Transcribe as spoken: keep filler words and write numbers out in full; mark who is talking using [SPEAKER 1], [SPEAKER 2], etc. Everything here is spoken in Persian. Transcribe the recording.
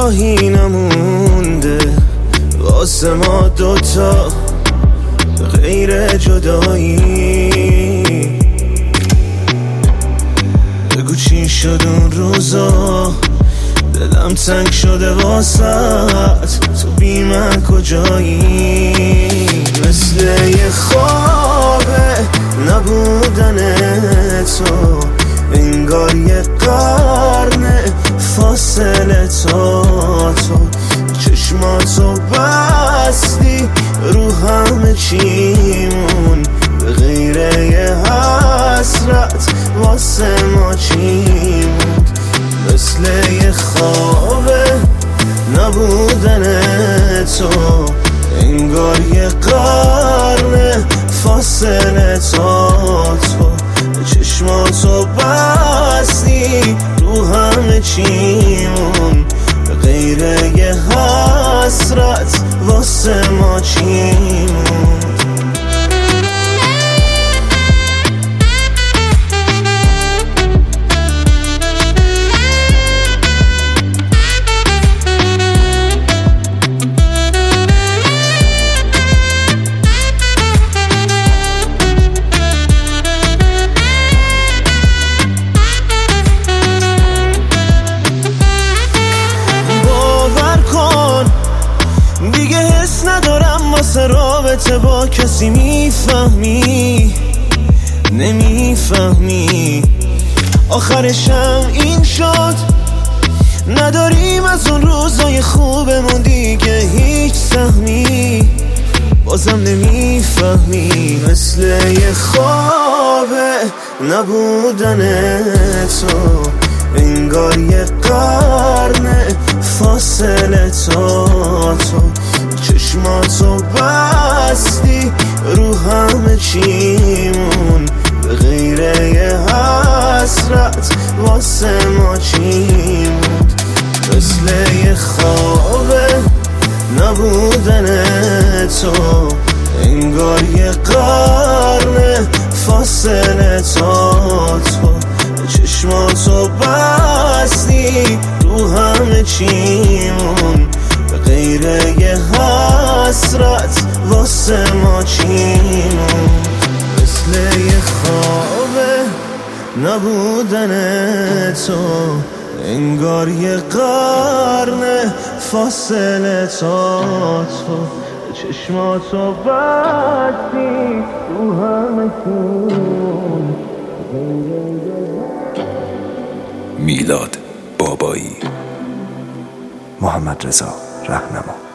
[SPEAKER 1] راهی نمونده واسه ما دوتا غیر جدایی. بگو چی شد اون روزا، دلم تنگ شده واسط، تو بی من کجایی؟ مثل یه خوابه نبودن تو، انگار یه قرن فاصله تا تو. چشماتو بستی رو همه چیمون، به غیر یه حسرت واسه ما چی موند؟ مثل یه خوابه نبودن تو، انگار یه قرن فاصله تا تو. چشماتو بستی رو همه چیمون، به غیر یه حسرت واسه ما چی موند؟ رابطه با کسی میفهمی نمیفهمی، آخرشم این شد نداریم از اون روزای خوبمون دیگه هیچ سهمی، بازم نمیفهمی. مثل یه خوابه نبودن تو، انگار یه قرن فاصله تا تو. چشماتو بستی رو همه چیمون، به غیر یه حسرت واسه ما چی موند؟ مثل یه خوابه نبودن تو، انگار یه قرن فاصله تا تو. چشماتو بستی رو همه چیمون، به غیر یه حسرت واسه ما چی موند؟ مثل یه خوابه نبودن تو، انگار یه قرن فاصله تا تو. چشماتو بستی رو همه چیمون.
[SPEAKER 2] میلاد بابایی، محمد رضا رهنما.